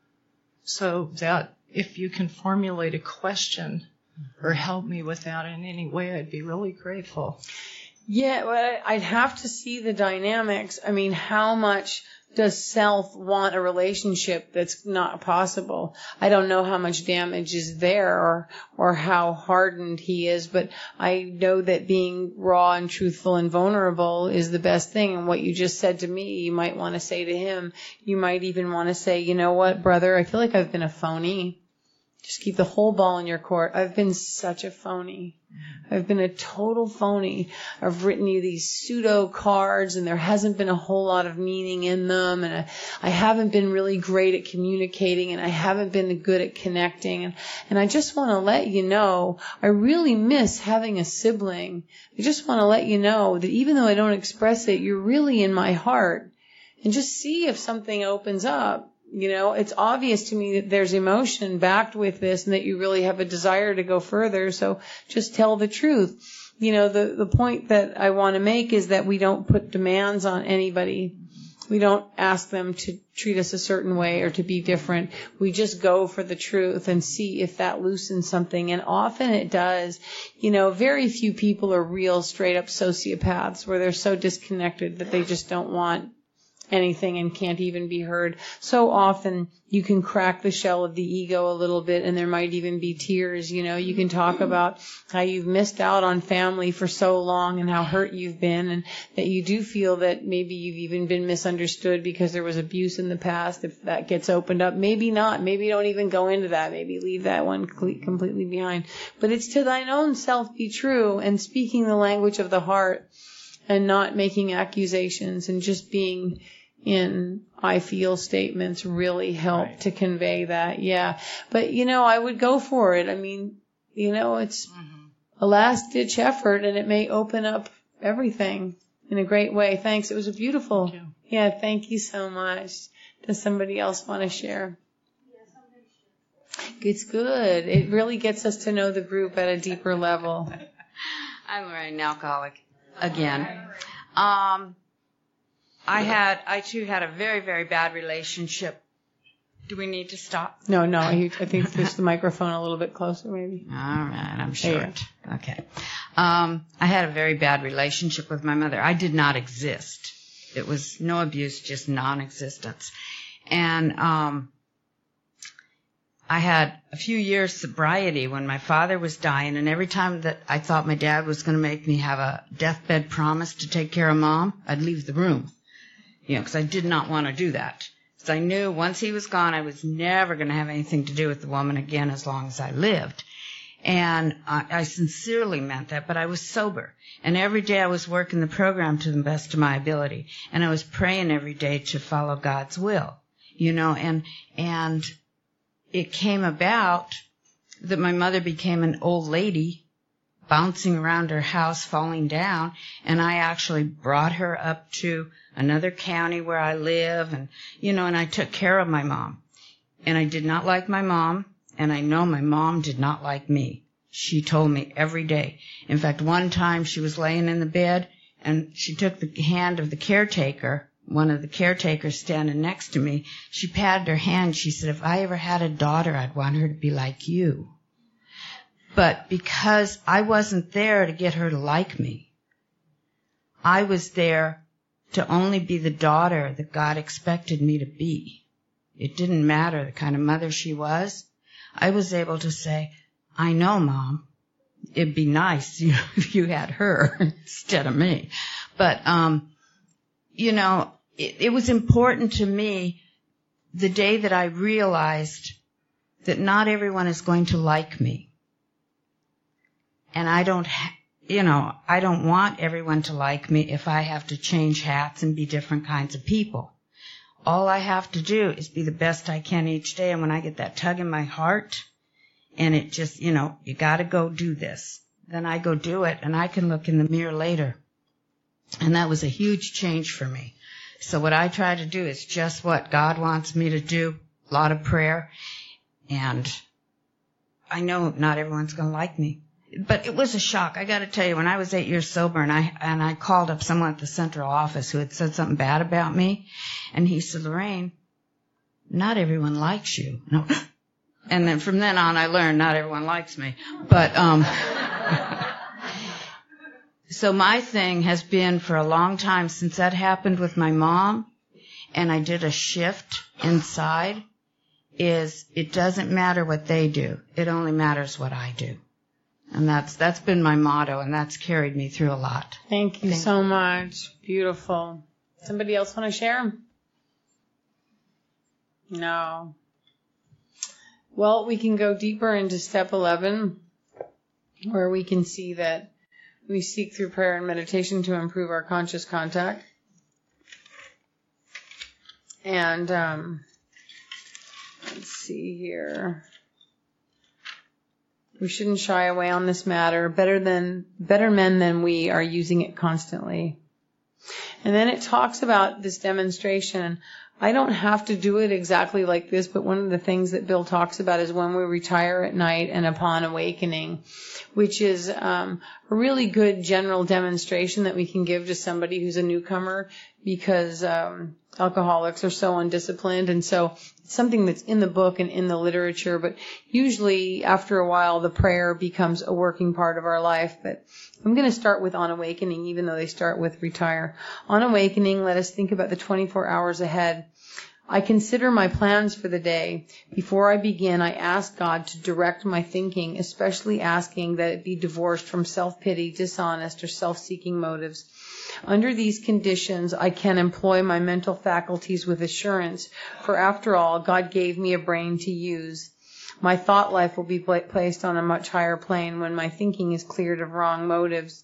So that if you can formulate a question or help me with that in any way, I'd be really grateful. Yeah, well, I'd have to see the dynamics. I mean, how much does self want a relationship that's not possible? I don't know how much damage is there or, or how hardened he is, but I know that being raw and truthful and vulnerable is the best thing. And what you just said to me, you might want to say to him. You might even want to say, you know what, brother, I feel like I've been a phony. Just keep the whole ball in your court. I've been such a phony. I've been a total phony. I've written you these pseudo cards and there hasn't been a whole lot of meaning in them. And I, I haven't been really great at communicating and I haven't been good at connecting. And, and I just want to let you know, I really miss having a sibling. I just want to let you know that even though I don't express it, you're really in my heart. And just see if something opens up. You know, it's obvious to me that there's emotion backed with this and that you really have a desire to go further. So just tell the truth. You know, the, the point that I want to make is that we don't put demands on anybody. We don't ask them to treat us a certain way or to be different. We just go for the truth and see if that loosens something. And often it does. You know, very few people are real straight up sociopaths where they're so disconnected that they just don't want anything and can't even be heard. So often you can crack the shell of the ego a little bit and there might even be tears. You know, you can talk about how you've missed out on family for so long and how hurt you've been and that you do feel that maybe you've even been misunderstood because there was abuse in the past. If that gets opened up, maybe not. Maybe don't even go into that. Maybe leave that one completely behind. But it's to thine own self be true and speaking the language of the heart and not making accusations and just being in I feel statements really help right. to convey that. Yeah. But, you know, I would go for it. I mean, you know, it's mm-hmm. a last ditch effort and it may open up everything in a great way. Thanks. It was a beautiful. Thank you. Yeah. Thank you so much. Does somebody else want to share? It's good. It really gets us to know the group at a deeper level. I'm an alcoholic again. Um, I had, I too had a very, very bad relationship. Do we need to stop? No, no. I think push the microphone a little bit closer, maybe. All right, I'm short. Okay. Um, I had a very bad relationship with my mother. I did not exist. It was no abuse, just non-existence. And um, I had a few years sobriety when my father was dying, and every time that I thought my dad was going to make me have a deathbed promise to take care of Mom, I'd leave the room. You know, because I did not want to do that. Because I knew once he was gone, I was never going to have anything to do with the woman again as long as I lived. And I, I sincerely meant that, but I was sober. And every day I was working the program to the best of my ability. And I was praying every day to follow God's will. You know, and and it came about that my mother became an old lady bouncing around her house, falling down, and I actually brought her up to another county where I live, and, you know, and I took care of my mom. And I did not like my mom, and I know my mom did not like me. She told me every day. In fact, one time she was laying in the bed, and she took the hand of the caretaker, one of the caretakers standing next to me, she patted her hand. She said, if I ever had a daughter, I'd want her to be like you. But because I wasn't there to get her to like me, I was there to only be the daughter that God expected me to be. It didn't matter the kind of mother she was. I was able to say, I know, Mom, it'd be nice, you know, if you had her instead of me. But, um, you know, it, it was important to me the day that I realized that not everyone is going to like me. And I don't, ha- you know, I don't want everyone to like me if I have to change hats and be different kinds of people. All I have to do is be the best I can each day. And when I get that tug in my heart and it just, you know, you got to go do this, then I go do it and I can look in the mirror later. And that was a huge change for me. So what I try to do is just what God wants me to do, a lot of prayer. And I know not everyone's going to like me. But it was a shock. I got to tell you, when I was eight years sober and I and I called up someone at the central office who had said something bad about me, and he said, Lorraine, not everyone likes you. No. And then from then on, I learned not everyone likes me. But um, so my thing has been for a long time since that happened with my mom, and I did a shift inside, is it doesn't matter what they do. It only matters what I do. And that's that's been my motto, and that's carried me through a lot. Thank you Thank so you. much. Beautiful. Somebody else want to share? No. Well, we can go deeper into step eleven, where we can see that we seek through prayer and meditation to improve our conscious contact. And um, let's see here. We shouldn't shy away on this matter. Better than better men than we are using it constantly. And then it talks about this demonstration. I don't have to do it exactly like this, but one of the things that Bill talks about is when we retire at night and upon awakening, which is um, a really good general demonstration that we can give to somebody who's a newcomer, because um, alcoholics are so undisciplined. And so it's something that's in the book and in the literature, but usually after a while the prayer becomes a working part of our life. But I'm going to start with on awakening, even though they start with retire. On awakening, let us think about the twenty-four hours ahead. I consider my plans for the day. Before I begin, I ask God to direct my thinking, especially asking that it be divorced from self-pity, dishonest, or self-seeking motives. Under these conditions, I can employ my mental faculties with assurance, for after all, God gave me a brain to use. My thought life will be placed on a much higher plane when my thinking is cleared of wrong motives.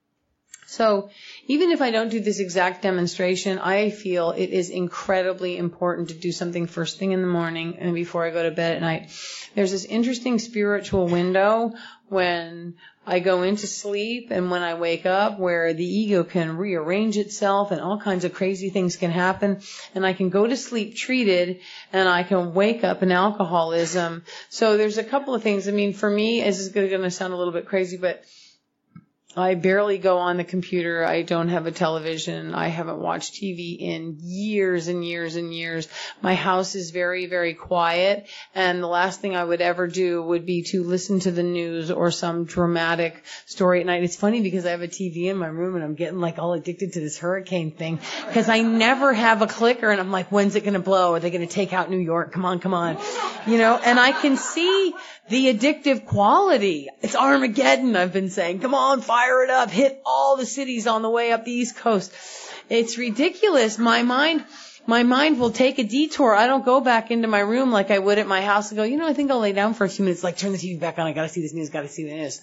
So even if I don't do this exact demonstration, I feel it is incredibly important to do something first thing in the morning and before I go to bed at night. There's this interesting spiritual window when I go into sleep and when I wake up where the ego can rearrange itself and all kinds of crazy things can happen. And I can go to sleep treated and I can wake up in alcoholism. So there's a couple of things. I mean, for me, this is going to sound a little bit crazy, but I barely go on the computer. I don't have a television. I haven't watched T V in years and years and years. My house is very, very quiet. And the last thing I would ever do would be to listen to the news or some dramatic story at night. It's funny because I have a T V in my room and I'm getting like all addicted to this hurricane thing because I never have a clicker and I'm like, when's it going to blow? Are they going to take out New York? Come on, come on. You know, and I can see the addictive quality. It's Armageddon, I've been saying. Come on, fire it up. Hit all the cities on the way up the East Coast. It's ridiculous. My mind, my mind will take a detour. I don't go back into my room like I would at my house and go, you know, I think I'll lay down for a few minutes, like turn the T V back on. I got to see this news, got to see the news.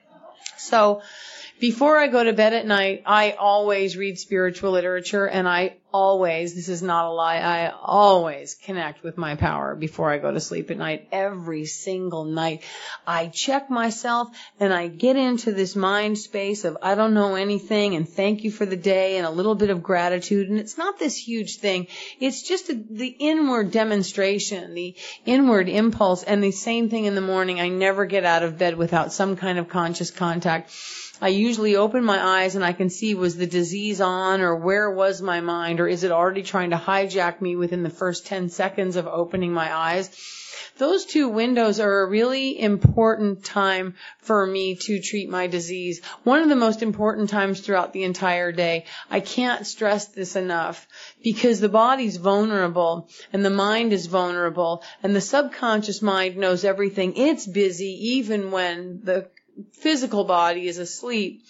So before I go to bed at night, I always read spiritual literature, and I always, this is not a lie, I always connect with my power before I go to sleep at night. Every single night, I check myself, and I get into this mind space of I don't know anything, and thank you for the day, and a little bit of gratitude. And it's not this huge thing. It's just a, the inward demonstration, the inward impulse, and the same thing in the morning. I never get out of bed without some kind of conscious contact. I usually open my eyes and I can see, was the disease on, or where was my mind, or is it already trying to hijack me within the first ten seconds of opening my eyes? Those two windows are a really important time for me to treat my disease. One of the most important times throughout the entire day. I can't stress this enough, because the body's vulnerable and the mind is vulnerable, and the subconscious mind knows everything. It's busy even when the physical body is asleep.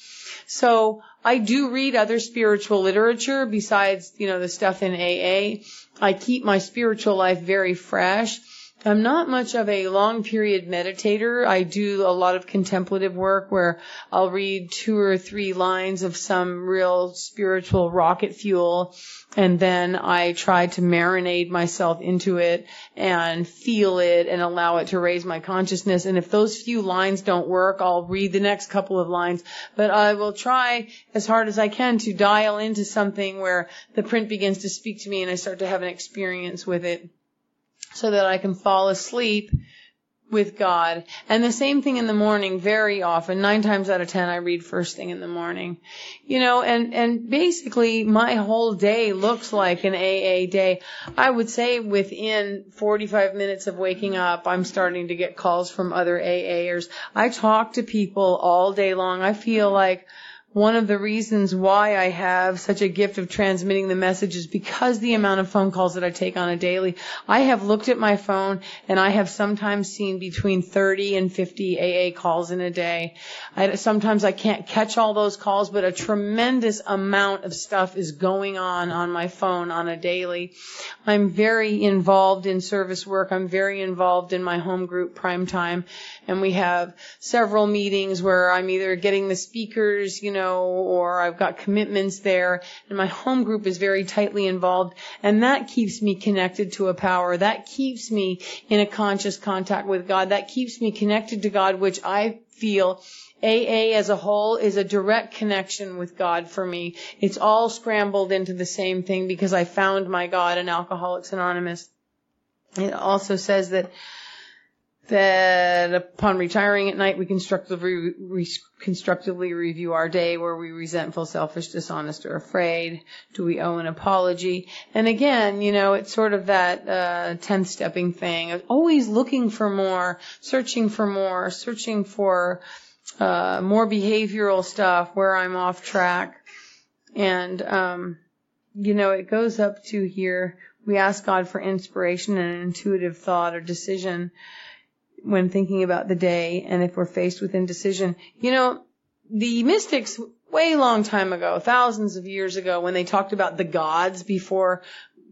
So I do read other spiritual literature besides, you know, the stuff in A A. I keep my spiritual life very fresh. I'm not much of a long period meditator. I do a lot of contemplative work where I'll read two or three lines of some real spiritual rocket fuel, and then I try to marinate myself into it and feel it and allow it to raise my consciousness. And if those few lines don't work, I'll read the next couple of lines. But I will try as hard as I can to dial into something where the print begins to speak to me and I start to have an experience with it, so that I can fall asleep with God. And the same thing in the morning very often. Nine times out of ten, I read first thing in the morning. You know, and, and basically my whole day looks like an A A day. I would say within forty-five minutes of waking up, I'm starting to get calls from other A A'ers. I talk to people all day long. I feel like one of the reasons why I have such a gift of transmitting the message is because the amount of phone calls that I take on a daily. I have looked at my phone and I have sometimes seen between thirty and fifty A A calls in a day. I, sometimes I can't catch all those calls, but a tremendous amount of stuff is going on on my phone on a daily. I'm very involved in service work. I'm very involved in my home group Prime Time, and we have several meetings where I'm either getting the speakers, you know, or I've got commitments there, and my home group is very tightly involved, and that keeps me connected to a power. That keeps me in a conscious contact with God. That keeps me connected to God, which I feel A A as a whole is a direct connection with God for me. It's all scrambled into the same thing because I found my God in Alcoholics Anonymous. It also says that that upon retiring at night, we constructively, re, constructively review our day. Were we resentful, selfish, dishonest, or afraid? Do we owe an apology? And again, you know, it's sort of that uh, tenth stepping thing. Always looking for more, searching for more, searching for uh, more behavioral stuff where I'm off track. And, um, you know, it goes up to here. We ask God for inspiration and an intuitive thought or decision when thinking about the day, and if we're faced with indecision. You know, the mystics way long time ago, thousands of years ago, when they talked about the gods before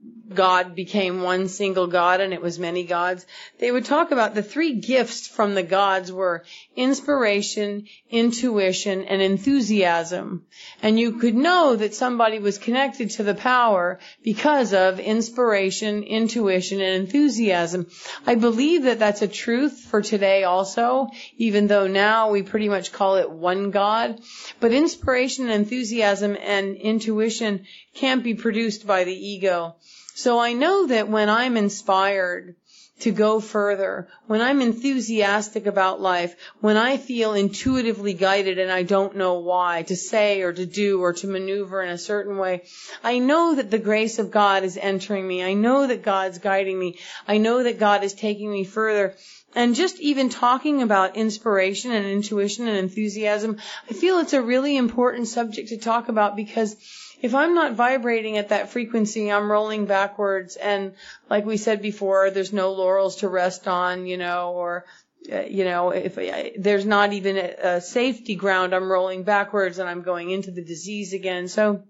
God became one single God and it was many gods, they would talk about the three gifts from the gods were inspiration, intuition, and enthusiasm. And you could know that somebody was connected to the power because of inspiration, intuition, and enthusiasm. I believe that that's a truth for today also, even though now we pretty much call it one God. But inspiration, enthusiasm, and intuition can't be produced by the ego. So I know that when I'm inspired to go further, when I'm enthusiastic about life, when I feel intuitively guided and I don't know why, to say or to do or to maneuver in a certain way, I know that the grace of God is entering me. I know that God's guiding me. I know that God is taking me further. And just even talking about inspiration and intuition and enthusiasm, I feel it's a really important subject to talk about, because if I'm not vibrating at that frequency, I'm rolling backwards. And like we said before, there's no laurels to rest on, you know, or, uh, you know, if uh, there's not even a, a safety ground, I'm rolling backwards and I'm going into the disease again. So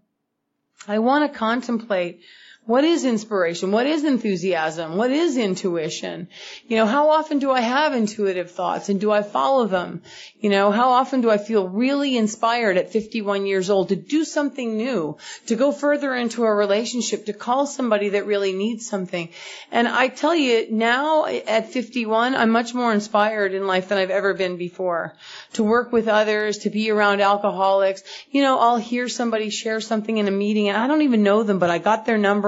I want to contemplate, what is inspiration? What is enthusiasm? What is intuition? You know, how often do I have intuitive thoughts and do I follow them? You know, how often do I feel really inspired at fifty-one years old to do something new, to go further into a relationship, to call somebody that really needs something? And I tell you, now at fifty-one, I'm much more inspired in life than I've ever been before. To work with others, to be around alcoholics. You know, I'll hear somebody share something in a meeting and I don't even know them, but I got their number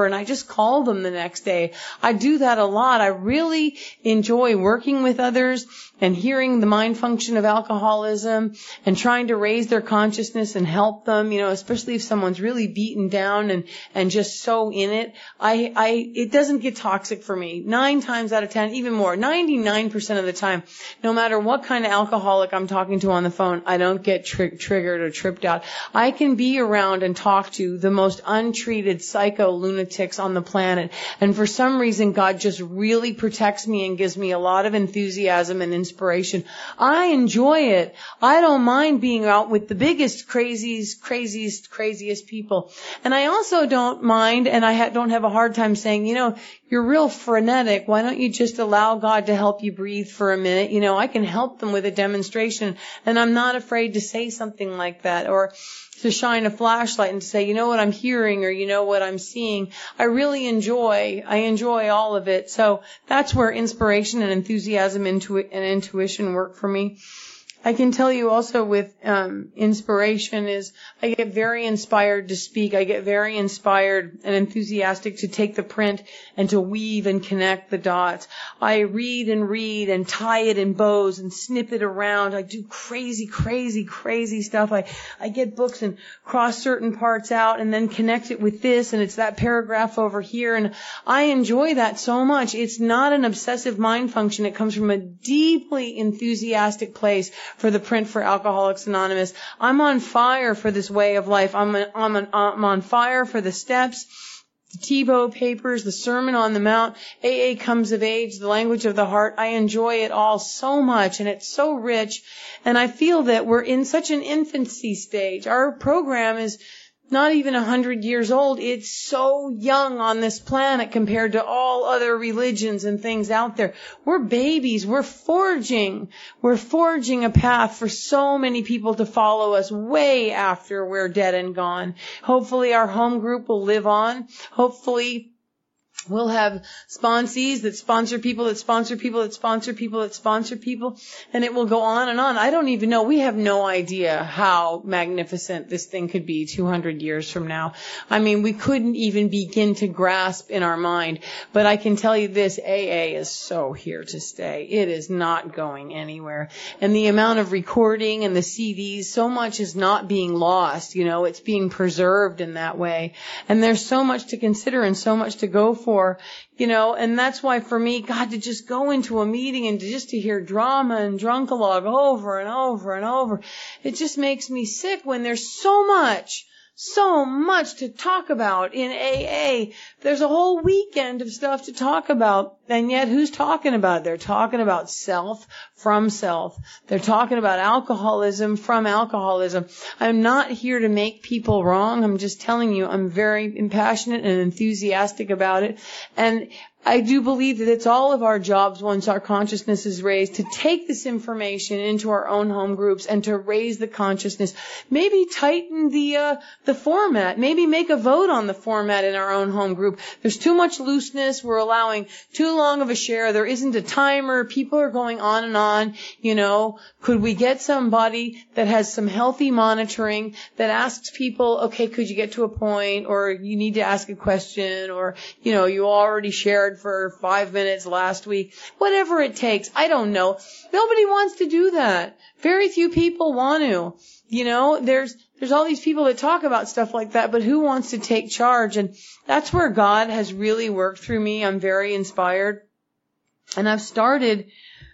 number and I just call them the next day. I do that a lot. I really enjoy working with others and hearing the mind function of alcoholism and trying to raise their consciousness and help them, you know, especially if someone's really beaten down and, and just so in it. I, I, it doesn't get toxic for me. Nine times out of ten, even more, ninety-nine percent of the time, no matter what kind of alcoholic I'm talking to on the phone, I don't get tri- triggered or tripped out. I can be around and talk to the most untreated psycho lunatics on the planet. And for some reason, God just really protects me and gives me a lot of enthusiasm and inspiration. I enjoy it. I don't mind being out with the biggest, craziest, craziest, craziest people. And I also don't mind, and I ha- don't have a hard time saying, you know, you're real frenetic. Why don't you just allow God to help you breathe for a minute? You know, I can help them with a demonstration, and I'm not afraid to say something like that, or to shine a flashlight and say, you know what I'm hearing, or you know what I'm seeing. I really enjoy, I enjoy all of it. So that's where inspiration and enthusiasm into and intuition work for me. I can tell you also with um, inspiration is I get very inspired to speak. I get very inspired and enthusiastic to take the print and to weave and connect the dots. I read and read and tie it in bows and snip it around. I do crazy, crazy, crazy stuff. I, I get books and cross certain parts out and then connect it with this, and it's that paragraph over here. And I enjoy that so much. It's not an obsessive mind function. It comes from a deeply enthusiastic place for the print for Alcoholics Anonymous. I'm on fire for this way of life. I'm, an, I'm, an, I'm on fire for the steps, the Tebow papers, the Sermon on the Mount, A A Comes of Age, the language of the heart. I enjoy it all so much, and it's so rich. And I feel that we're in such an infancy stage. Our program is not even a hundred years old. It's so young on this planet compared to all other religions and things out there. We're babies. We're forging. We're forging a path for so many people to follow us way after we're dead and gone. Hopefully our home group will live on. Hopefully we'll have sponsees that sponsor people that sponsor people that sponsor people that sponsor people, and it will go on and on. I don't even know. We have no idea how magnificent this thing could be two hundred years from now. I mean, we couldn't even begin to grasp in our mind. But I can tell you this, A A is so here to stay. It is not going anywhere. And the amount of recording and the C Ds, so much is not being lost. You know, it's being preserved in that way. And there's so much to consider and so much to go for. For, you know, and that's why for me, God, to just go into a meeting and to just to hear drama and drunkalog over and over and over, it just makes me sick when there's so much, so much to talk about in A A. There's a whole weekend of stuff to talk about, and yet who's talking about it? They're talking about self from self. They're talking about alcoholism from alcoholism. I'm not here to make people wrong. I'm just telling you I'm very impassionate and enthusiastic about it. And I do believe that it's all of our jobs once our consciousness is raised to take this information into our own home groups and to raise the consciousness. Maybe tighten the uh, the format. Maybe make a vote on the format in our own home group. There's too much looseness. We're allowing too long of a share. There isn't a timer. People are going on and on. You know, could we get somebody that has some healthy monitoring that asks people, okay, could you get to a point, or you need to ask a question, or, you know, you already shared for five minutes last week, whatever it takes. I don't know. Nobody wants to do that. Very few people want to. You know, there's, there's all these people that talk about stuff like that, but who wants to take charge? And that's where God has really worked through me. I'm very inspired. And I've started,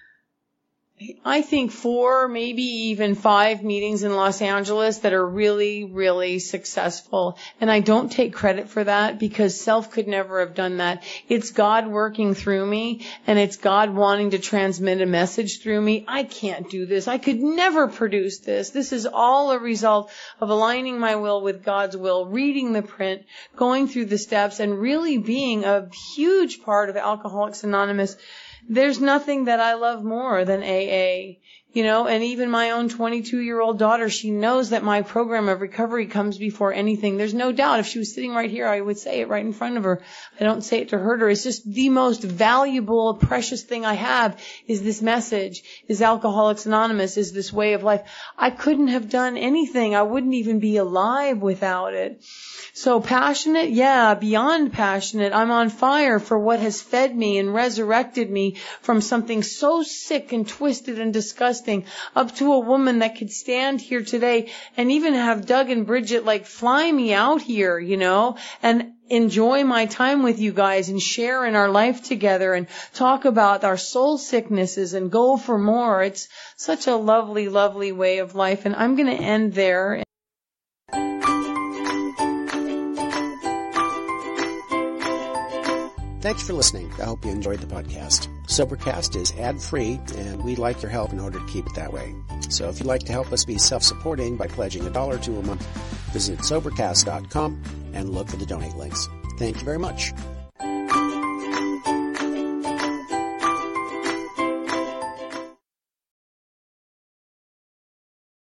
I think, four, maybe even five meetings in Los Angeles that are really, really successful. And I don't take credit for that because self could never have done that. It's God working through me, and it's God wanting to transmit a message through me. I can't do this. I could never produce this. This is all a result of aligning my will with God's will, reading the print, going through the steps, and really being a huge part of Alcoholics Anonymous. There's nothing that I love more than A A. You know, and even my own twenty-two-year-old daughter, she knows that my program of recovery comes before anything. There's no doubt. If she was sitting right here, I would say it right in front of her. I don't say it to hurt her. It's just the most valuable, precious thing I have is this message, is Alcoholics Anonymous, is this way of life. I couldn't have done anything. I wouldn't even be alive without it. So passionate? Yeah, beyond passionate. I'm on fire for what has fed me and resurrected me from something so sick and twisted and disgusting up to a woman that could stand here today and even have Doug and Bridget like fly me out here, you know, and enjoy my time with you guys and share in our life together and talk about our soul sicknesses and go for more. It's such a lovely, lovely way of life. And I'm going to end there. Thanks for listening. I hope you enjoyed the podcast. Sobercast is ad-free, and we'd like your help in order to keep it that way. So if you'd like to help us be self-supporting by pledging a dollar to a month, visit Sobercast dot com and look for the donate links. Thank you very much.